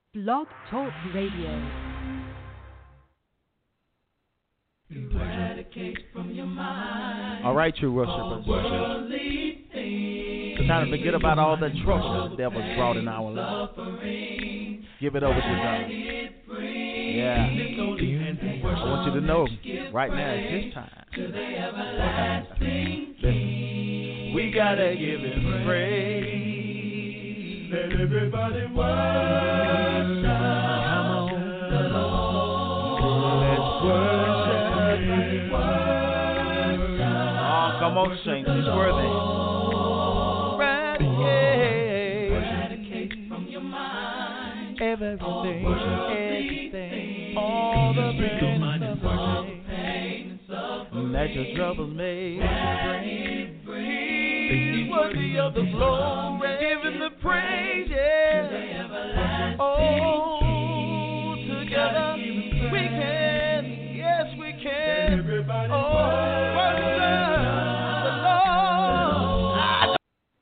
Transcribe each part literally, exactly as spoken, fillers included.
Blog Talk Radio. All right, you worshipers. It's time to forget about all the trouble the devil's brought in our life. Give it over to God. Yeah. I want you to know right now it's His time. Listen. We gotta give Him praise. Let everybody worship. Come on. Let's worship. Oh, come on, saints. He's worthy. Eradicate from your mind everything, everything, all the pain and suffering that your troubles made. He's worthy of the glory, giving the praise, yeah. Oh, together we can, yes we can. Oh, worship the Lord.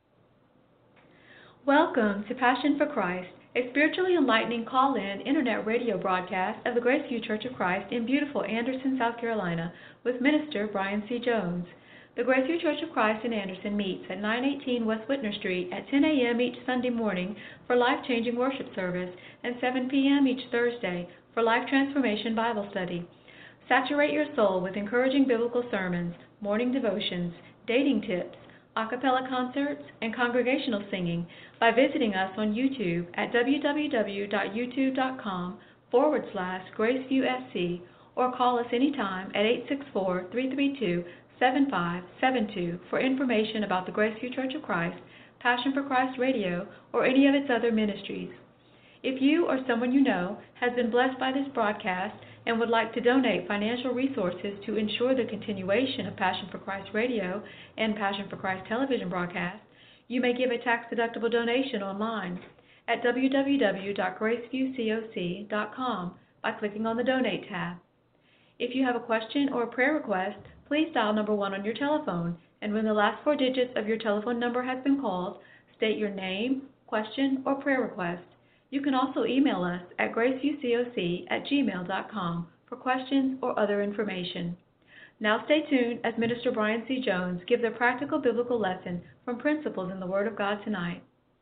Welcome to Passion for Christ, a spiritually enlightening call-in internet radio broadcast of the Graceview Church of Christ in beautiful Anderson, South Carolina, with Minister Brian C. Jones. The Graceview Church of Christ in Anderson meets at nine eighteen West Whitner Street at ten a.m. each Sunday morning for life-changing worship service and seven p.m. each Thursday for Life Transformation Bible Study. Saturate your soul with encouraging biblical sermons, morning devotions, dating tips, a cappella concerts, and congregational singing by visiting us on YouTube at www.youtube.com forward slash GraceviewSC or call us anytime at eight six four, three three two, seven five seven two for information about the Graceview Church of Christ, Passion for Christ Radio, or any of its other ministries. If you or someone you know has been blessed by this broadcast and would like to donate financial resources to ensure the continuation of Passion for Christ Radio and Passion for Christ television broadcast, you may give a tax-deductible donation online at w w w dot graceview coc dot com by clicking on the Donate tab. If you have a question or a prayer request, please dial number one on your telephone, and when the last four digits of your telephone number has been called, state your name, question, or prayer request. You can also email us at graceviewcoc at gmail dot com for questions or other information. Now stay tuned as Minister Brian C. Jones gives a practical biblical lesson from Principles in the Word of God tonight.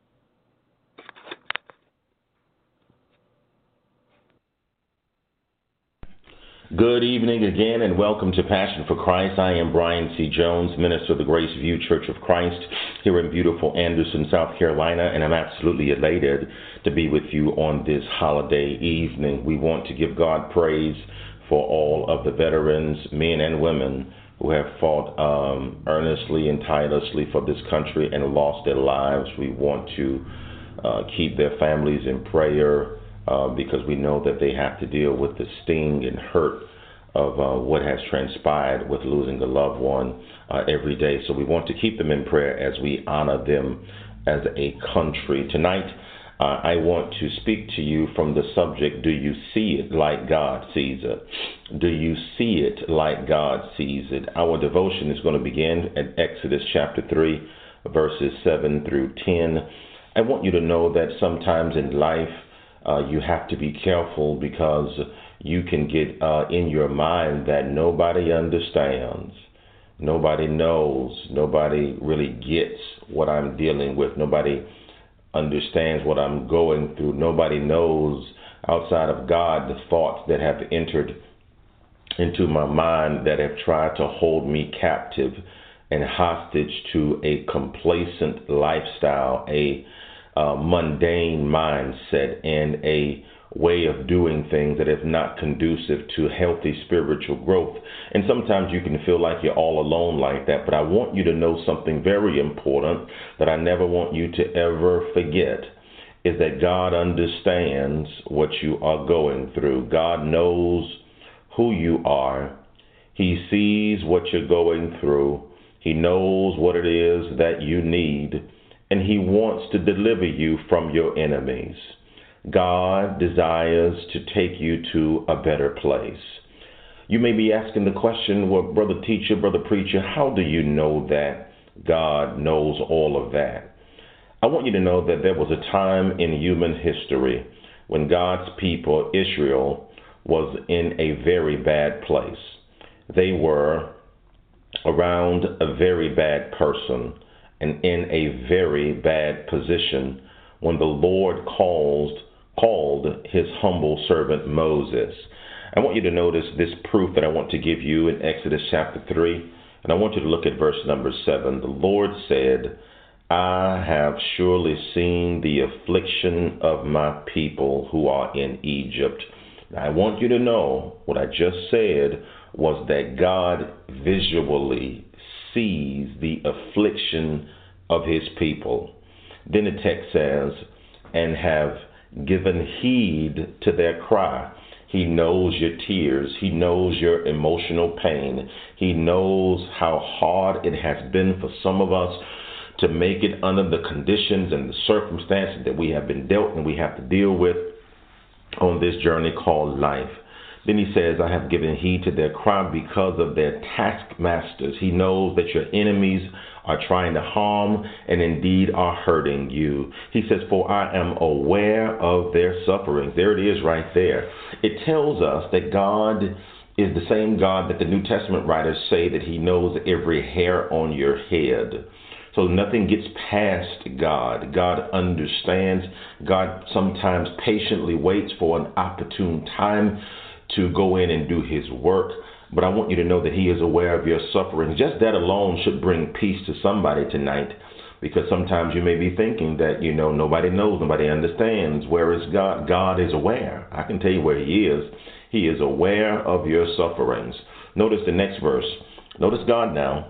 Good evening again, and welcome to Passion for Christ. I am Brian C. Jones, minister of the Graceview Church of Christ here in beautiful Anderson, South Carolina, and I'm absolutely elated to be with you on this holiday evening. We want to give God praise for all of the veterans, men and women, who have fought um, earnestly and tirelessly for this country and lost their lives. We want to uh, keep their families in prayer, Uh, because we know that they have to deal with the sting and hurt of uh, what has transpired with losing a loved one uh, every day. So we want to keep them in prayer as we honor them as a country. Tonight, uh, I want to speak to you from the subject, do you see it like God sees it? Do you see it like God sees it? Our devotion is going to begin at Exodus chapter three, verses seven through ten. I want you to know that sometimes in life, Uh, you have to be careful, because you can get uh, in your mind that nobody understands, nobody knows, nobody really gets what I'm dealing with, nobody understands what I'm going through, nobody knows outside of God the thoughts that have entered into my mind that have tried to hold me captive and hostage to a complacent lifestyle, a Uh, mundane mindset, and a way of doing things that is not conducive to healthy spiritual growth. And sometimes you can feel like you're all alone like that, but I want you to know something very important that I never want you to ever forget, is that God understands what you are going through. God knows who you are. He sees what you're going through. He knows what it is that you need. And He wants to deliver you from your enemies. God desires to take you to a better place. You may be asking the question, well, brother teacher, brother preacher, how do you know that God knows all of that? I want you to know that there was a time in human history when God's people, Israel, was in a very bad place. They were around a very bad person and in a very bad position when the Lord called, called his humble servant Moses. I want you to notice this proof that I want to give you in Exodus chapter three, and I want you to look at verse number seven. The Lord said, I have surely seen the affliction of my people who are in Egypt. Now, I want you to know what I just said was that God visually sees the affliction of his people. Then the text says, and have given heed to their cry. He knows your tears. He knows your emotional pain. He knows how hard it has been for some of us to make it under the conditions and the circumstances that we have been dealt and we have to deal with on this journey called life. Then he says, I have given heed to their cry because of their taskmasters. He knows that your enemies are trying to harm and indeed are hurting you. He says, for I am aware of their sufferings. There it is right there. It tells us that God is the same God that the New Testament writers say that he knows every hair on your head. So nothing gets past God. God understands. God sometimes patiently waits for an opportune time to go in and do his work. But I want you to know that he is aware of your suffering. Just that alone should bring peace to somebody tonight, because sometimes you may be thinking that, you know, nobody knows, nobody understands. Where is God? God is aware. I can tell you where he is. He is aware of your sufferings. Notice the next verse. Notice God now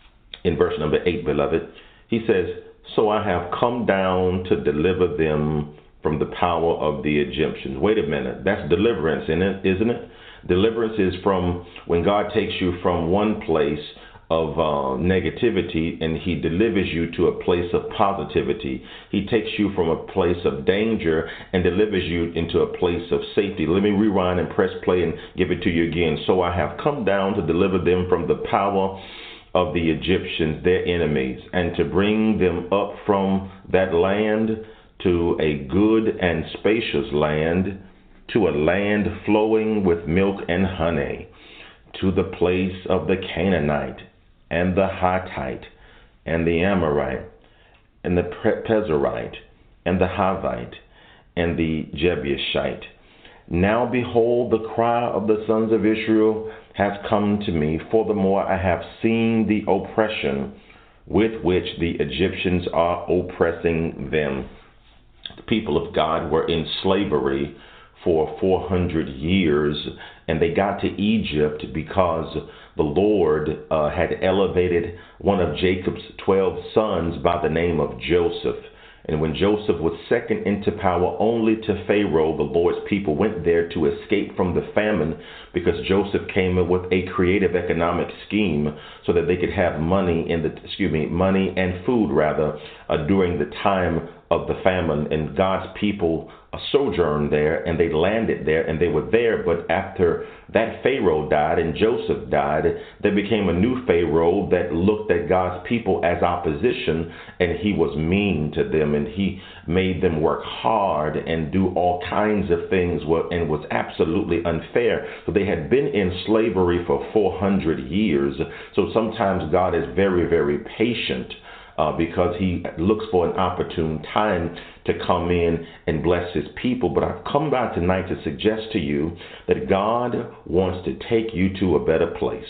in verse number eight, beloved. He says, so I have come down to deliver them from the power of the Egyptians. Wait a minute. That's deliverance, isn't it? Isn't it? Deliverance is from when God takes you from one place of uh, negativity and he delivers you to a place of positivity. He takes you from a place of danger and delivers you into a place of safety. Let me rewind and press play and give it to you again. So I have come down to deliver them from the power of the Egyptians, their enemies, and to bring them up from that land to a good and spacious land, to a land flowing with milk and honey, to the place of the Canaanite and the Hittite and the Amorite and the Pezerite and the Hivite and the Jebusite. Now behold, the cry of the sons of Israel has come to me. Furthermore, I have seen the oppression with which the Egyptians are oppressing them. The people of God were in slavery for four hundred years, and they got to Egypt because the Lord uh, had elevated one of Jacob's twelve sons by the name of Joseph. And when Joseph was second into power only to Pharaoh, the Lord's people went there to escape from the famine, because Joseph came up with a creative economic scheme so that they could have money in the excuse me money and food rather uh, during the time of the famine. And God's people uh, sojourned there, and they landed there, and they were there. But after that Pharaoh died and Joseph died, there became a new Pharaoh that looked at God's people as opposition, and he was mean to them, and he made them work hard and do all kinds of things, and was absolutely unfair. So they had been in slavery for four hundred years. So sometimes God is very, very patient uh, because he looks for an opportune time to come in and bless his people. But I've come by tonight to suggest to you that God wants to take you to a better place.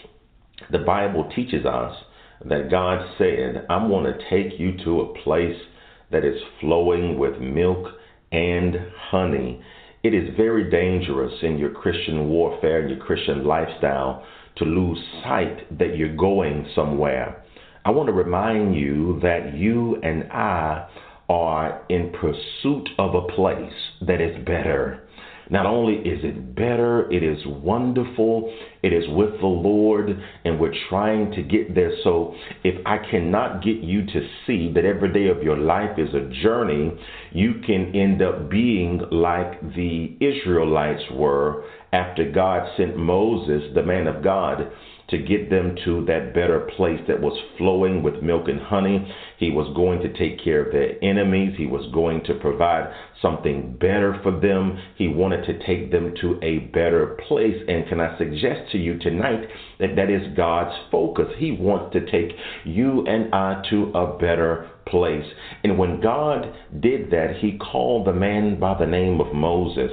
The Bible teaches us that God said, I'm going to take you to a place that is flowing with milk and honey. It is very dangerous in your Christian warfare and your Christian lifestyle to lose sight that you're going somewhere. I want to remind you that you and I are in pursuit of a place that is better. Not only is it better, it is wonderful, it is with the Lord, and we're trying to get there. So if I cannot get you to see that every day of your life is a journey, you can end up being like the Israelites were after God sent Moses, the man of God, to get them to that better place that was flowing with milk and honey. He was going to take care of their enemies. He was going to provide something better for them. He wanted to take them to a better place. And can I suggest to you tonight that that is God's focus? He wants to take you and I to a better place. And when God did that, he called the man by the name of Moses.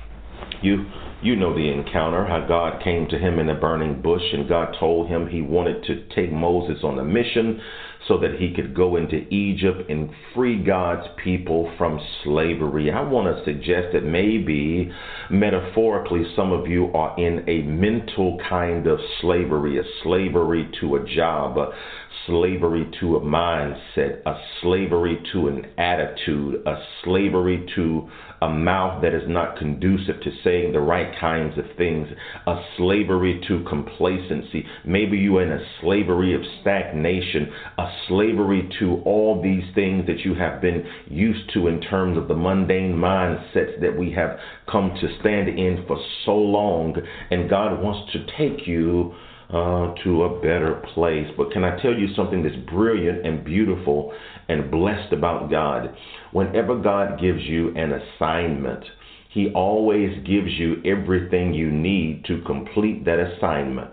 You You know the encounter, how God came to him in a burning bush, and God told him he wanted to take Moses on a mission so that he could go into Egypt and free God's people from slavery. I want to suggest that maybe metaphorically some of you are in a mental kind of slavery, a slavery to a job, a slavery to a mindset, a slavery to an attitude, a slavery to a mouth that is not conducive to saying the right kinds of things, a slavery to complacency. Maybe you're in a slavery of stagnation, a slavery to all these things that you have been used to in terms of the mundane mindsets that we have come to stand in for so long. And God wants to take you Uh, to a better place. But can I tell you something that's brilliant and beautiful and blessed about God? Whenever God gives you an assignment, he always gives you everything you need to complete that assignment.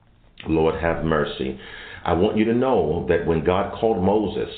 Lord have mercy. I want you to know that when God called Moses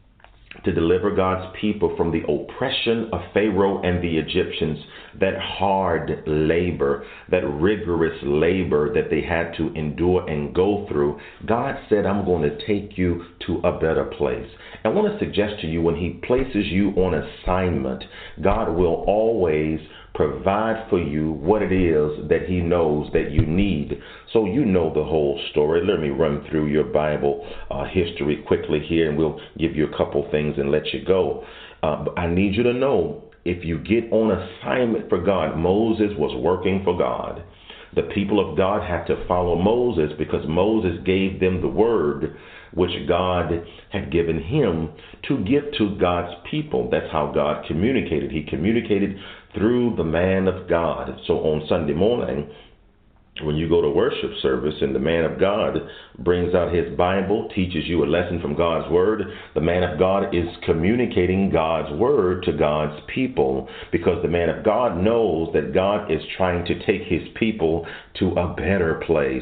to deliver God's people from the oppression of Pharaoh and the Egyptians, that hard labor, that rigorous labor that they had to endure and go through, God said, I'm going to take you to a better place. I want to suggest to you, when he places you on assignment, God will always provide for you what it is that he knows that you need. So you know the whole story. Let me run through your Bible uh, history quickly here, and we'll give you a couple things and let you go. Uh, but I need you to know, if you get on assignment for God, Moses was working for God. The people of God had to follow Moses because Moses gave them the word which God had given him to give to God's people. That's how God communicated. He communicated through the man of God. So on Sunday morning, when you go to worship service and the man of God brings out his Bible, teaches you a lesson from God's word, the man of God is communicating God's word to God's people, because the man of God knows that God is trying to take his people to a better place.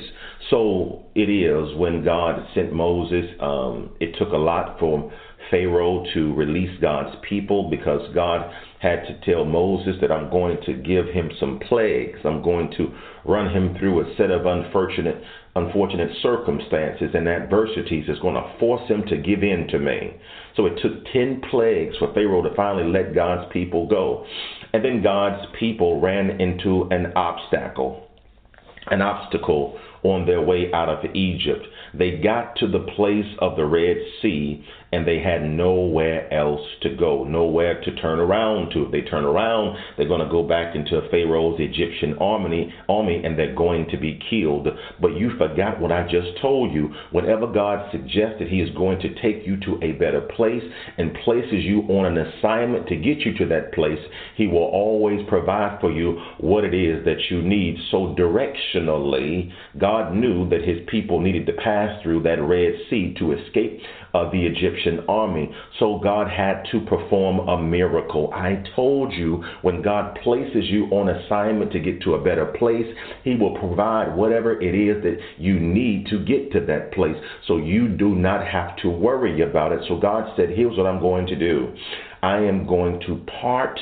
So it is when God sent Moses, um, it took a lot for Pharaoh to release God's people, because God had to tell Moses that I'm going to give him some plagues. I'm going to run him through a set of unfortunate unfortunate circumstances and adversities that's going to force him to give in to me. So it took ten plagues for Pharaoh to finally let God's people go. And then God's people ran into an obstacle, an obstacle on their way out of Egypt. They got to the place of the Red Sea, and they had nowhere else to go, nowhere to turn around to. If they turn around, they're going to go back into Pharaoh's Egyptian army, army, and they're going to be killed. But you forgot what I just told you. Whenever God suggested he is going to take you to a better place and places you on an assignment to get you to that place, he will always provide for you what it is that you need. So directionally, God knew that his people needed to pass through that Red Sea to escape uh, the Egyptian army. So God had to perform a miracle. I told you, when God places you on assignment to get to a better place, he will provide whatever it is that you need to get to that place. So you do not have to worry about it. So God said, here's what I'm going to do. I am going to part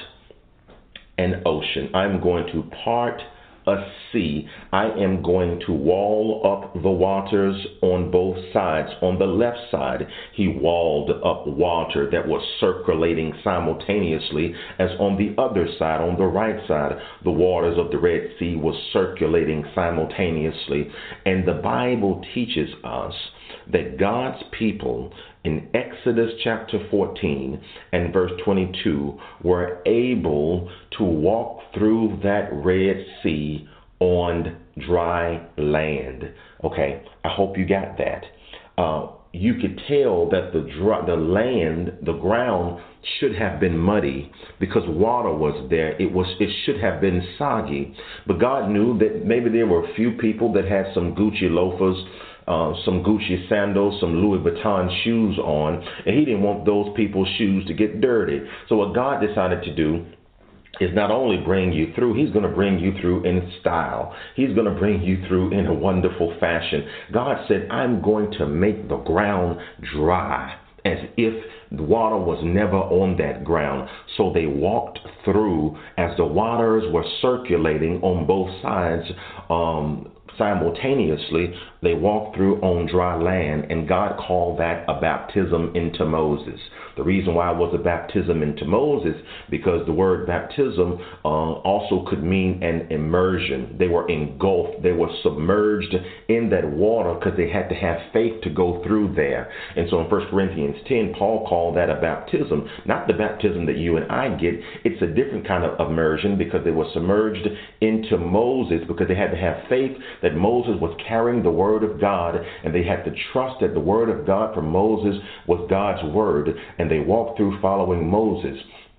an ocean. I'm going to part a sea. I am going to wall up the waters on both sides. On the left side, he walled up water that was circulating simultaneously, as on the other side, on the right side, the waters of the Red Sea was circulating simultaneously. And the Bible teaches us that God's people in Exodus chapter fourteen and verse twenty-two were able to walk through that Red Sea on dry land. Okay, I hope you got that. Uh, you could tell that the dry, the land, the ground should have been muddy because water was there. It was it should have been soggy. But God knew that maybe there were a few people that had some Gucci loafers, uh, some Gucci sandals, some Louis Vuitton shoes on, and he didn't want those people's shoes to get dirty. So what God decided to do is not only bring you through, he's going to bring you through in style. He's going to bring you through in a wonderful fashion. God said, I'm going to make the ground dry as if the water was never on that ground. So they walked through as the waters were circulating on both sides um, simultaneously. They walked through on dry land, and God called that a baptism into Moses. The reason why it was a baptism into Moses, because the word baptism uh, also could mean an immersion. They were engulfed. They were submerged in that water because they had to have faith to go through there. And so in First Corinthians ten, Paul called that a baptism, not the baptism that you and I get. It's a different kind of immersion because they were submerged into Moses because they had to have faith that Moses was carrying the word of God, and they had to trust that the word of God from Moses was God's word. And they walked through following Moses.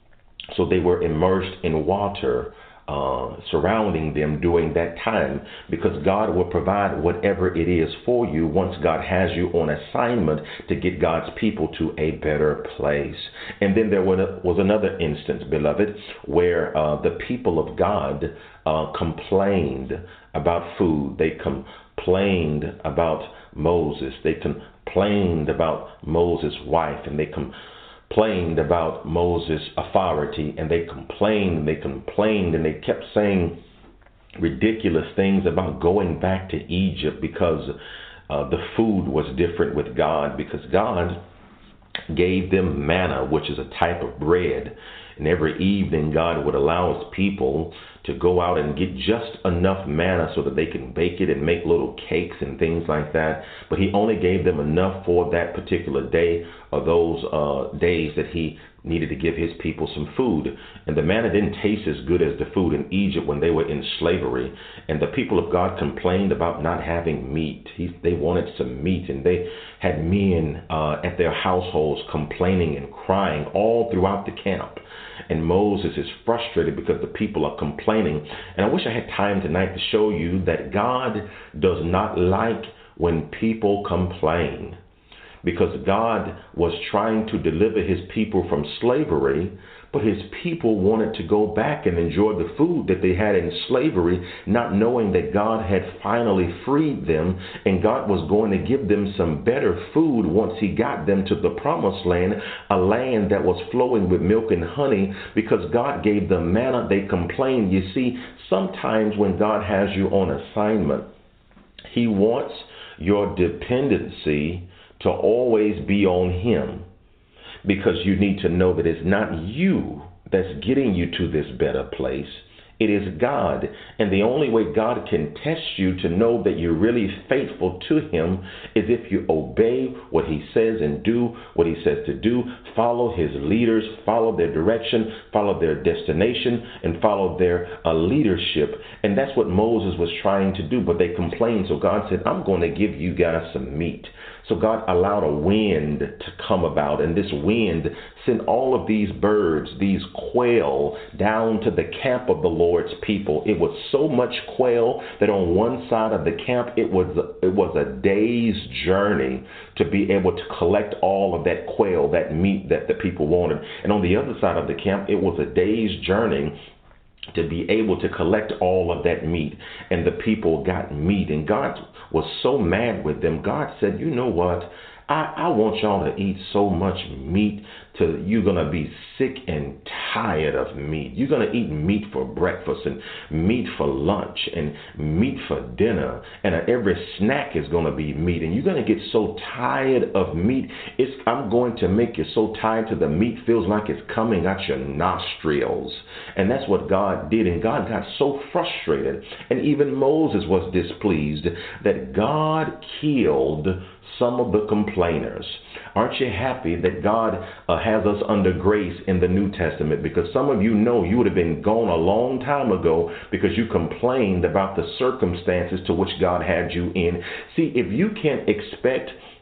So they were immersed in water uh, surrounding them during that time, because God will provide whatever it is for you once God has you on assignment to get God's people to a better place. And then there was another instance, beloved, where uh, the people of God uh, complained about food. They complained about Moses. They complained about Moses' wife, and they complained complained about Moses' authority, and they complained and they complained and they kept saying ridiculous things about going back to Egypt because uh, the food was different with God, because God gave them manna, which is a type of bread. And every evening God would allow his people to go out and get just enough manna so that they can bake it and make little cakes and things like that. But he only gave them enough for that particular day, or those uh, days that he needed to give his people some food. And the manna didn't taste as good as the food in Egypt when they were in slavery. And the people of God complained about not having meat. He, they wanted some meat, and they had men uh, at their households complaining and crying all throughout the camp. And Moses is frustrated because the people are complaining. And I wish I had time tonight to show you that God does not like when people complain, because God was trying to deliver his people from slavery, but his people wanted to go back and enjoy the food that they had in slavery, not knowing that God had finally freed them, and God was going to give them some better food once he got them to the promised land, a land that was flowing with milk and honey, because God gave them manna. They complained. You see, sometimes when God has you on assignment, he wants your dependency to always be on him, because you need to know that it's not you that's getting you to this better place. It is God. And the only way God can test you to know that you're really faithful to him is if you obey what he says and do what he says to do, follow his leaders, follow their direction, follow their destination, and follow their uh, leadership. And that's what Moses was trying to do, but they complained. So God said, I'm going to give you guys some meat. So God allowed a wind to come about, and this wind sent all of these birds, these quail, down to the camp of the Lord's people. It was so much quail that on one side of the camp, it was it was a day's journey to be able to collect all of that quail, that meat that the people wanted. And on the other side of the camp, it was a day's journey to be able to collect all of that meat. And the people got meat, and God was so mad with them. God said, you know what? I, I want y'all to eat so much meat till you're going to be sick and tired of meat. You're going to eat meat for breakfast and meat for lunch and meat for dinner. And every snack is going to be meat. And you're going to get so tired of meat. It's, I'm going to make you so tired till the meat feels like it's coming out your nostrils. And that's what God did. And God got so frustrated. And even Moses was displeased that God killed some of the complainers. Aren't you happy that God uh, has us under grace in the New Testament? Because some of you know you would have been gone a long time ago because you complained about the circumstances to which God had you in. See, if you can't expect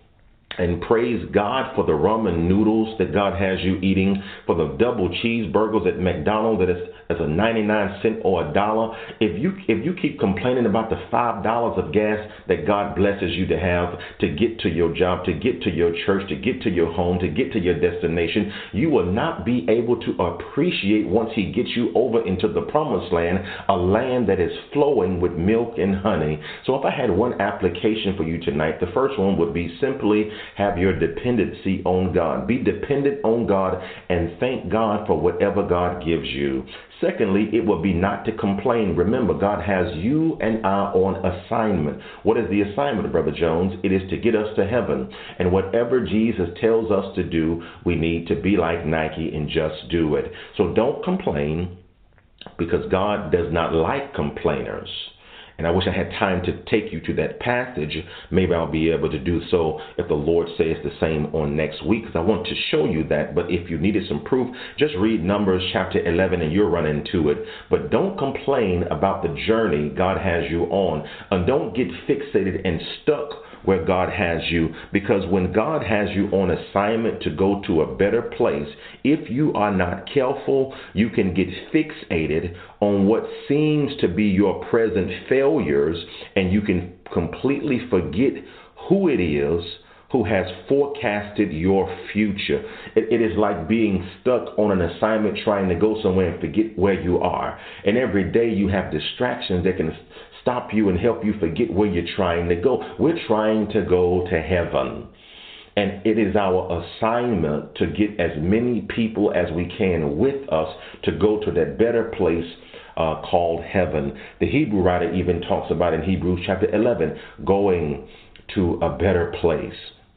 and praise God for the ramen noodles that God has you eating, for the double cheeseburgers at McDonald's that is as a ninety-nine cent or a dollar. If you if you keep complaining about the five dollars of gas that God blesses you to have to get to your job, to get to your church, to get to your home, to get to your destination, you will not be able to appreciate once He gets you over into the promised land, a land that is flowing with milk and honey. So if I had one application for you tonight, the first one would be simply have your dependency on God. Be dependent on God and thank God for whatever God gives you. Secondly, it will be not to complain. Remember, God has you and I on assignment. What is the assignment, Brother Jones? It is to get us to heaven. And whatever Jesus tells us to do, we need to be like Nike and just do it. So don't complain, because God does not like complainers. And I wish I had time to take you to that passage. Maybe I'll be able to do so if the Lord says the same on next week, because I want to show you that. But if you needed some proof, just read Numbers chapter eleven and you'll run into it. But don't complain about the journey God has you on. And don't get fixated and stuck where God has you, because when God has you on assignment to go to a better place, if you are not careful, you can get fixated on what seems to be your present failures, and you can completely forget who it is who has forecasted your future. It, it is like being stuck on an assignment trying to go somewhere and forget where you are. And every day you have distractions that can stop you and help you forget where you're trying to go. We're trying to go to heaven. And it is our assignment to get as many people as we can with us to go to that better place uh, called heaven. The Hebrew writer even talks about in Hebrews chapter eleven, going to a better place.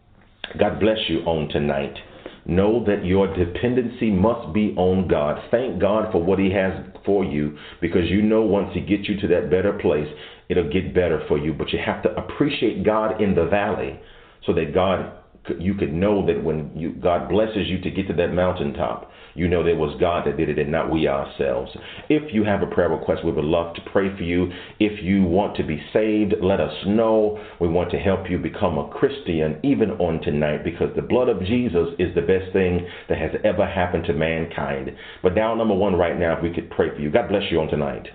God bless you on tonight. Know that your dependency must be on God. Thank God for what He has for you, because you know once He gets you to that better place, it'll get better for you. But you have to appreciate God in the valley, so that God, you could know that when you, God blesses you to get to that mountaintop, you know there was God that did it and not we ourselves. If you have a prayer request, we would love to pray for you. If you want to be saved, let us know. We want to help you become a Christian even on tonight, because the blood of Jesus is the best thing that has ever happened to mankind. But now, number one right now, if we could pray for you. God bless you on tonight.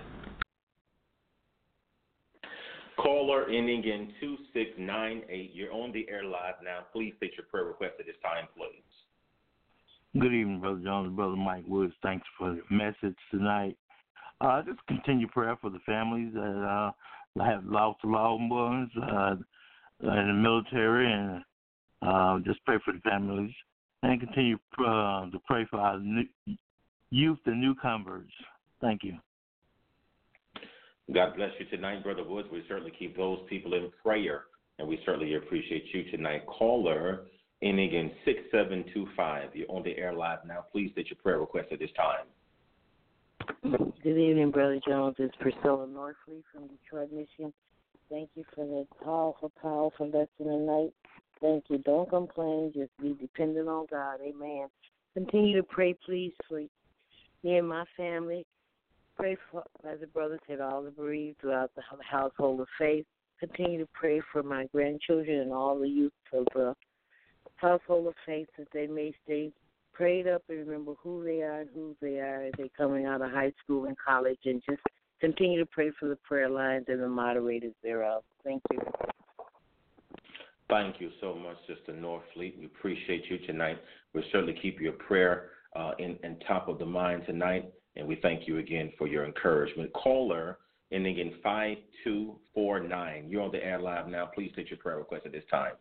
Caller ending in two six nine eight. You're on the air live now. Please state your prayer request at this time, please. Good evening, Brother Jones, Brother Mike Woods. Thanks for the message tonight. Uh, just continue prayer for the families that uh, have lost loved ones uh, in the military, and uh, just pray for the families. And continue uh, to pray for our new youth and newcomers. Thank you. God bless you tonight, Brother Woods. We certainly keep those people in prayer, and we certainly appreciate you tonight. Caller ending in six seven two five. You're on the air live now. Please state your prayer request at this time. Good evening, Brother Jones. It's Priscilla Norfleet from Detroit, Michigan. Thank you for the powerful, powerful lesson tonight. Thank you. Don't complain. Just be dependent on God. Amen. Continue to pray, please, for me and my family. Pray for, as the brother said, all the bereaved throughout the household of faith. Continue to pray for my grandchildren and all the youth of the household of faith, that they may stay prayed up and remember who they are and who they are as they're coming out of high school and college, and just continue to pray for the prayer lines and the moderators thereof. Thank you. Thank you so much, Sister Norfleet. We appreciate you tonight. We'll certainly keep your prayer uh, in, in top of the mind tonight, and we thank you again for your encouragement. Caller ending in five two four nine. You're on the air live now. Please state your prayer request at this time.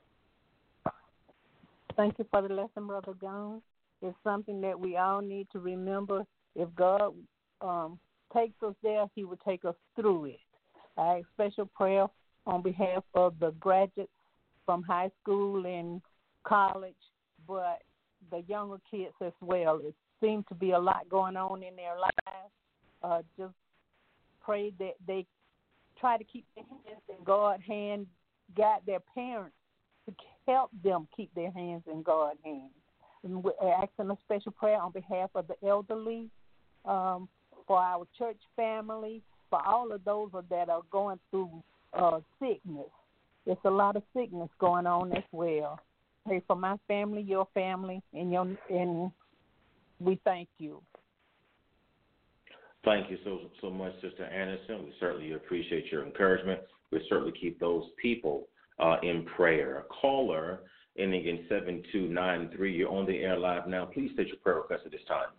Thank you for the lesson, Brother Jones. It's something that we all need to remember. If God um, takes us there, He will take us through it. I ask special prayer on behalf of the graduates from high school and college, but the younger kids as well. It seems to be a lot going on in their lives. Uh, just pray that they try to keep their hands in God's hand, guide their parents to help them keep their hands in God's hands. And we're asking a special prayer on behalf of the elderly, um, for our church family, for all of those that are going through uh, sickness. There's a lot of sickness going on as well. Pray for my family, your family, and your and we thank you. Thank you so so much, Sister Anderson. We certainly appreciate your encouragement. We certainly keep those people uh, in prayer. Caller ending in seven two nine three. You're on the air live now. Please state your prayer request at this time.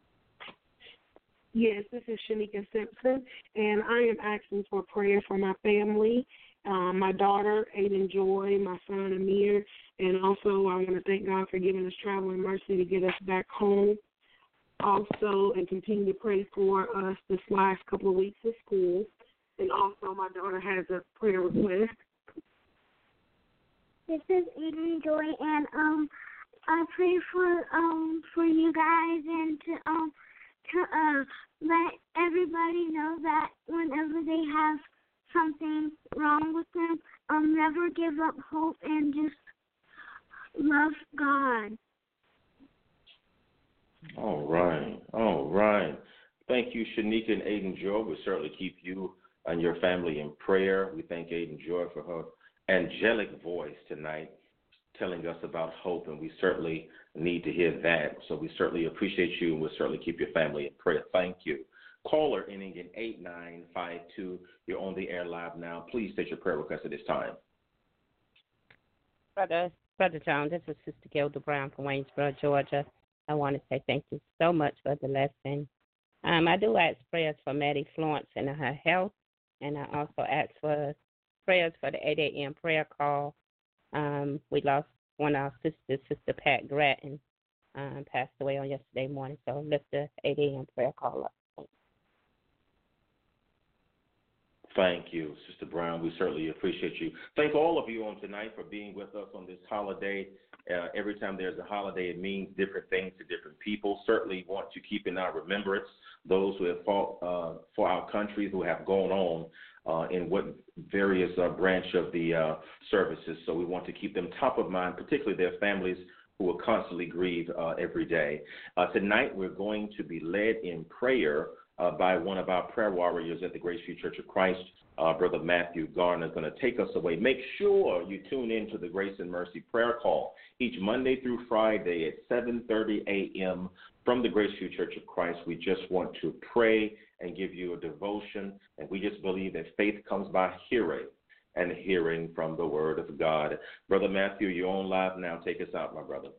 Yes, this is Shanika Simpson, and I am asking for prayer for my family, um, my daughter, Aiden Joy, my son, Amir, and also I want to thank God for giving us travel and mercy to get us back home. Also, and continue to pray for us this last couple of weeks of school. And also, my daughter has a prayer request. This is Aiden Joy, and um, I pray for um for you guys and to um to uh let everybody know that whenever they have something wrong with them, um, never give up hope and just love God. All right, all right. Thank you, Shanika and Aiden Joy. We'll certainly keep you and your family in prayer. We thank Aiden Joy for her angelic voice tonight, telling us about hope, and we certainly need to hear that. So we certainly appreciate you, and we'll certainly keep your family in prayer. Thank you. Caller ending in eight nine five two. You're on the air live now. Please state your prayer request at this time. Brother, Brother John, this is Sister Gilda Brown from Waynesboro, Georgia. I want to say thank you so much for the lesson. Um, I do ask prayers for Maddie Florence and her health, and I also ask for prayers for the eight a.m. prayer call. Um, we lost one of our sisters, Sister Pat Gratton, um, passed away on yesterday morning, so lift the eight a.m. prayer call up. Thank you, Sister Brown. We certainly appreciate you. Thank all of you on tonight for being with us on this holiday. Uh, every time there's a holiday, it means different things to different people. Certainly want to keep in our remembrance those who have fought uh, for our country, who have gone on uh, in what various uh, branch of the uh, services. So we want to keep them top of mind, particularly their families who will constantly grieve uh, every day. Uh, tonight we're going to be led in prayer Uh, by one of our prayer warriors at the Graceview Church of Christ, uh, Brother Matthew Garner, is going to take us away. Make sure you tune in to the Grace and Mercy prayer call each Monday through Friday at seven thirty a.m. from the Graceview Church of Christ. We just want to pray and give you a devotion, and we just believe that faith comes by hearing, and hearing from the Word of God. Brother Matthew, you're on live now. Take us out, my brother.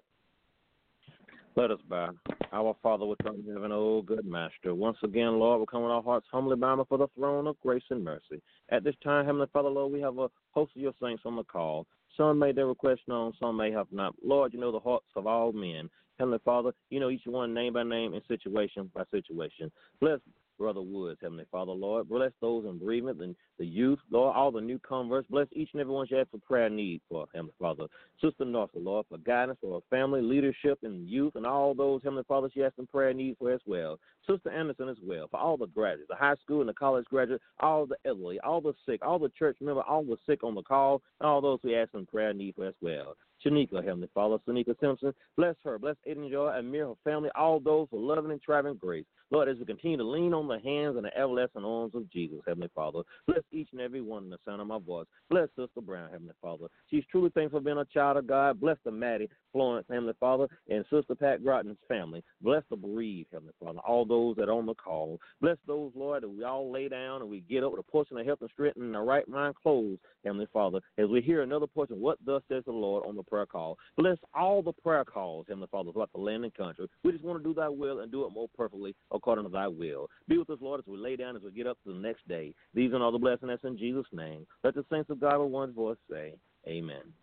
Let us bow. Our Father which art in heaven, O good Master, once again, Lord, we come with our hearts humbly bound before the throne of grace and mercy. At this time, Heavenly Father, Lord, we have a host of your saints on the call. Some made their request known, some may have not. Lord, you know the hearts of all men. Heavenly Father, you know each one name by name and situation by situation. Bless Brother Woods, Heavenly Father, Lord. Bless those in bereavement and the youth, Lord, all the new converts. Bless each and every one she has for prayer need for, Heavenly Father. Sister Northa, Lord, for guidance for her family, leadership, and youth, and all those, Heavenly Father, she has some prayer need for as well. Sister Anderson as well, for all the graduates, the high school and the college graduates, all the elderly, all the sick, all the church members, all the sick on the call, and all those who have some prayer need for as well. Shanika, Heavenly Father, Shanika Simpson, bless her, bless Aiden Joy, and Mir, her family, all those who are loving and traveling grace. Lord, as we continue to lean on the hands and the everlasting arms of Jesus, Heavenly Father, bless each and every one in the sound of my voice. Bless Sister Brown, Heavenly Father. She's truly thankful for being a child of God. Bless the Maddie Florence, Heavenly Father, and Sister Pat Gratton's family. Bless the bereaved, Heavenly Father, all those that are on the call. Bless those, Lord, that we all lay down and we get up with a portion of health and strength and the right mind closed, Heavenly Father, as we hear another portion, what thus says the Lord on the prayer call. Bless all the prayer calls, Heavenly Father, throughout the land and country. We just want to do thy will and do it more perfectly according to thy will. Be with us, Lord, as we lay down, as we get up to the next day. These and all the blessings that's in Jesus' name. Let the saints of God with one voice say, amen.